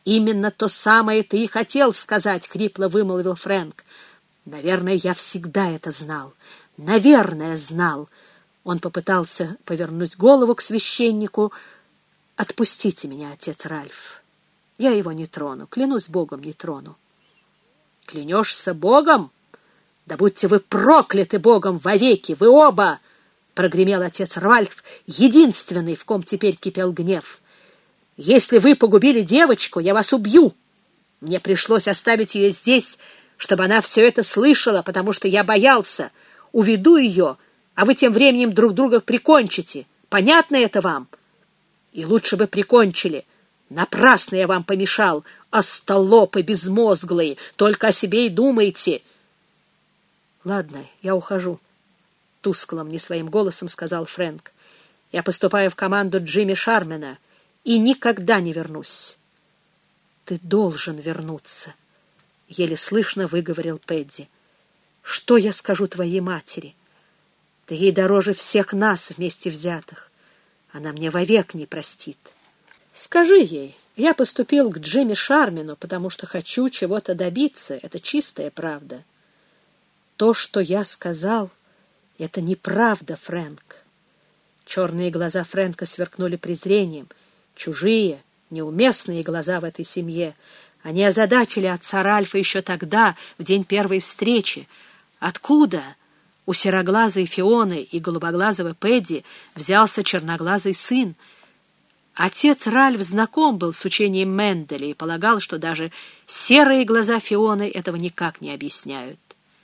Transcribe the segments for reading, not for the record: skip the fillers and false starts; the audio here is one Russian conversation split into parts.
«Именно то самое ты и хотел сказать», — хрипло вымолвил Фрэнк. «Наверное, я всегда это знал. Наверное, знал». Он попытался повернуть голову к священнику. «Отпустите меня, отец Ральф. Я его не трону, клянусь Богом, не трону». «Клянешься Богом? Да будьте вы прокляты Богом вовеки, вы оба!» — прогремел отец Ральф, единственный, в ком теперь кипел гнев. «Если вы погубили девочку, я вас убью. Мне пришлось оставить ее здесь, чтобы она все это слышала, потому что я боялся. Уведу ее, а вы тем временем друг друга прикончите. Понятно это вам? И лучше бы прикончили. Напрасно я вам помешал, остолопы безмозглые, только о себе и думаете». «Ладно, я ухожу», — тусклым, не своим голосом сказал Фрэнк. «Я поступаю в команду Джимми Шармена и никогда не вернусь». «Ты должен вернуться», — еле слышно выговорил Пэдди. «Что я скажу твоей матери? Ты ей дороже всех нас вместе взятых. Она мне вовек не простит. Скажи ей, я поступил к Джимми Шармену, потому что хочу чего-то добиться. Это чистая правда. То, что я сказал, это неправда, Фрэнк». Черные глаза Фрэнка сверкнули презрением. Чужие, неуместные глаза в этой семье. Они озадачили отца Ральфа еще тогда, в день первой встречи. Откуда у сероглазой Фионы и голубоглазого Пэдди взялся черноглазый сын? Отец Ральф знаком был с учением Менделя и полагал, что даже серые глаза Фионы этого никак не объясняют.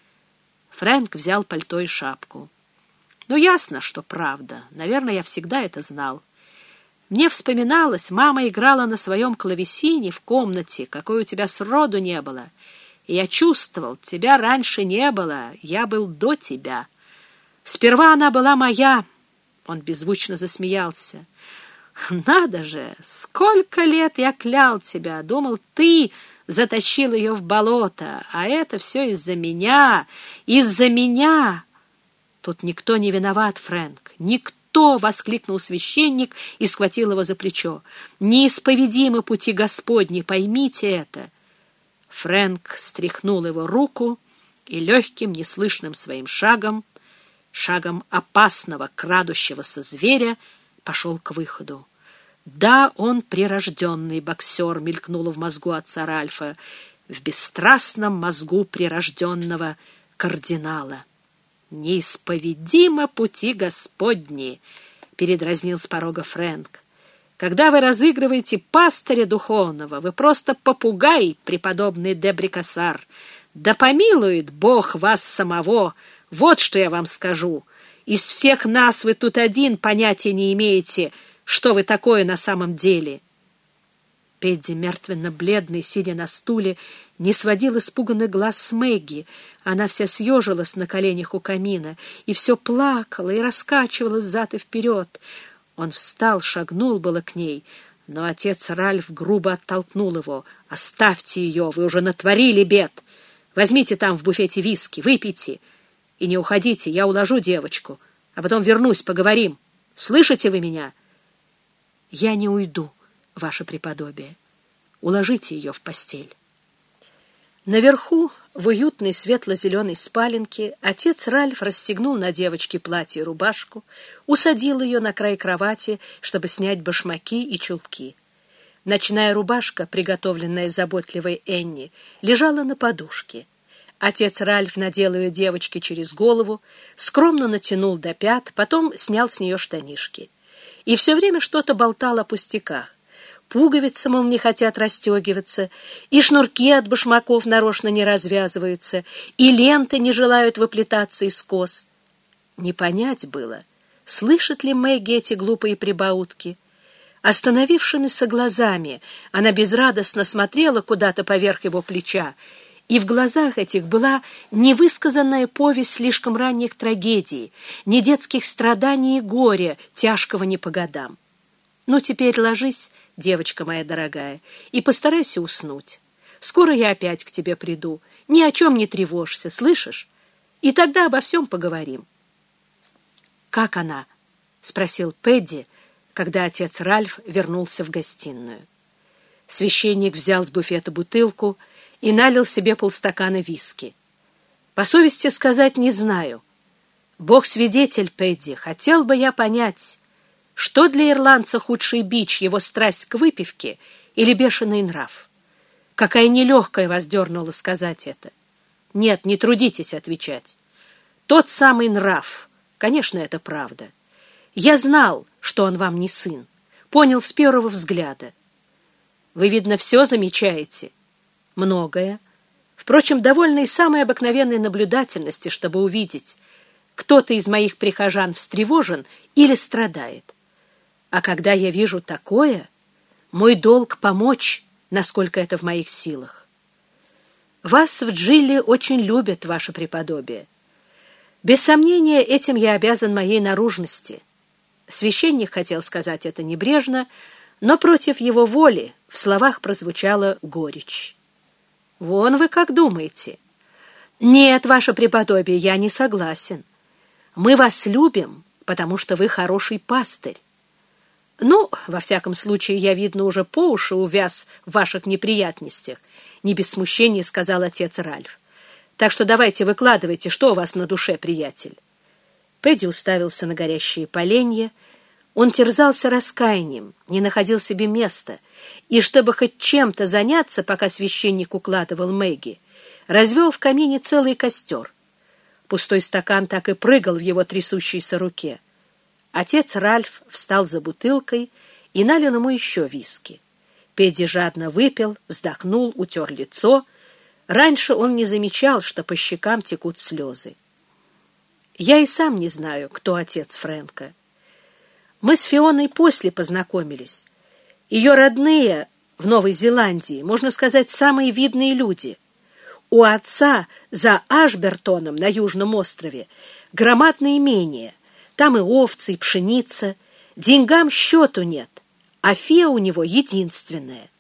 Фрэнк взял пальто и шапку. «Ну, ясно, что правда. Наверное, я всегда это знал. Мне вспоминалось, мама играла на своем клавесине в комнате, какой у тебя сроду не было. И я чувствовал, тебя раньше не было, я был до тебя. Сперва она была моя». Он беззвучно засмеялся. «Надо же! Сколько лет я клял тебя! Думал, ты затащил ее в болото, а это все из-за меня! Из-за меня!» «Тут никто не виноват, Фрэнк, никто!» — воскликнул священник и схватил его за плечо. «Неисповедимы пути Господни, поймите это!» Фрэнк стряхнул его руку и легким, неслышным своим шагом, шагом опасного, крадущегося зверя, пошел к выходу. «Да, он прирожденный боксер», — мелькнуло в мозгу отца Ральфа, в бесстрастном мозгу прирожденного кардинала. «Неисповедимо пути Господни», — передразнил с порога Фрэнк. «Когда вы разыгрываете пастыря духовного, вы просто попугай, преподобный де Брикассар. Да помилует Бог вас самого, вот что я вам скажу. Из всех нас вы тут один понятия не имеете, что вы такое на самом деле». Пэдди, мертвенно-бледный, сидя на стуле, не сводил испуганных глаз с Мэгги. Она вся съежилась на коленях у камина и все плакала и раскачивалась взад и вперед. Он встал, шагнул было к ней, но отец Ральф грубо оттолкнул его. «Оставьте ее, вы уже натворили бед. Возьмите там в буфете виски, выпейте. И не уходите, я уложу девочку, а потом вернусь, поговорим. Слышите вы меня?» «Я не уйду, ваше преподобие. Уложите ее в постель». Наверху, в уютной светло-зеленой спаленке, отец Ральф расстегнул на девочке платье и рубашку, усадил ее на край кровати, чтобы снять башмаки и чулки. Ночная рубашка, приготовленная заботливой Энни, лежала на подушке. Отец Ральф надел ее девочке через голову, скромно натянул до пят, потом снял с нее штанишки. И все время что-то болтал о пустяках. Пуговицы, мол, не хотят расстегиваться, и шнурки от башмаков нарочно не развязываются, и ленты не желают выплетаться из кос. Не понять было, слышит ли Мэгги эти глупые прибаутки. Остановившимися глазами она безрадостно смотрела куда-то поверх его плеча, и в глазах этих была невысказанная повесть слишком ранних трагедий, не детских страданий и горя, тяжкого не по годам. «Ну, теперь ложись, девочка моя дорогая, и постарайся уснуть. Скоро я опять к тебе приду. Ни о чем не тревожься, слышишь? И тогда обо всем поговорим». «Как она?» — спросил Пэдди, когда отец Ральф вернулся в гостиную. Священник взял с буфета бутылку и налил себе полстакана виски. По совести сказать не знаю. Бог свидетель, Пэдди, хотел бы я понять, что для ирландца худший бич, его страсть к выпивке или бешеный нрав. Какая нелегкая вас дернула сказать это. Нет, не трудитесь отвечать. Тот самый нрав, конечно, это правда. Я знал, что он вам не сын, понял с первого взгляда. Вы, видно, все замечаете. Многое. Впрочем, довольно и самой обыкновенной наблюдательности, чтобы увидеть, кто-то из моих прихожан встревожен или страдает. А когда я вижу такое, мой долг помочь, насколько это в моих силах. Вас в Джилли очень любят, ваше преподобие. Без сомнения, этим я обязан моей наружности. Священник хотел сказать это небрежно, но против его воли в словах прозвучала горечь. Вон вы как думаете. Нет, ваше преподобие, я не согласен. Мы вас любим, потому что вы хороший пастырь. Ну, во всяком случае, я, видно, уже по уши увяз в ваших неприятностях, не без смущения сказал отец Ральф. Так что давайте выкладывайте, что у вас на душе, приятель. Пэдди уставился на горящие поленья. Он терзался раскаянием, не находил себе места, и, чтобы хоть чем-то заняться, пока священник укладывал Мэгги, развел в камине целый костер. Пустой стакан так и прыгал в его трясущейся руке. Отец Ральф встал за бутылкой и налил ему еще виски. Пэдди жадно выпил, вздохнул, утер лицо. Раньше он не замечал, что по щекам текут слезы. Я и сам не знаю, кто отец Фрэнка. Мы с Фионой после познакомились. Ее родные в Новой Зеландии, можно сказать, самые видные люди. У отца за Ашбертоном на Южном острове громадное имение. Там и овцы, и пшеница. Деньгам счету нет, а Фия у него единственная.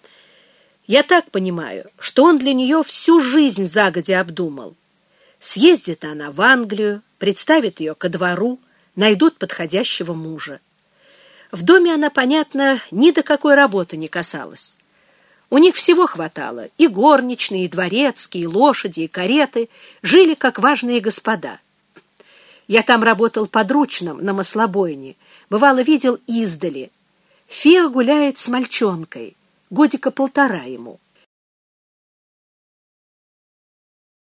Я так понимаю, что он для нее всю жизнь загодя обдумал. Съездит она в Англию, представит ее ко двору, найдут подходящего мужа. В доме она, понятно, ни до какой работы не касалась. У них всего хватало: и горничные, и дворецкие, и лошади, и кареты, жили как важные господа. Я там работал подручным на маслобойне, бывало, видел издали. Фея гуляет с мальчонкой, годика 1,5 ему.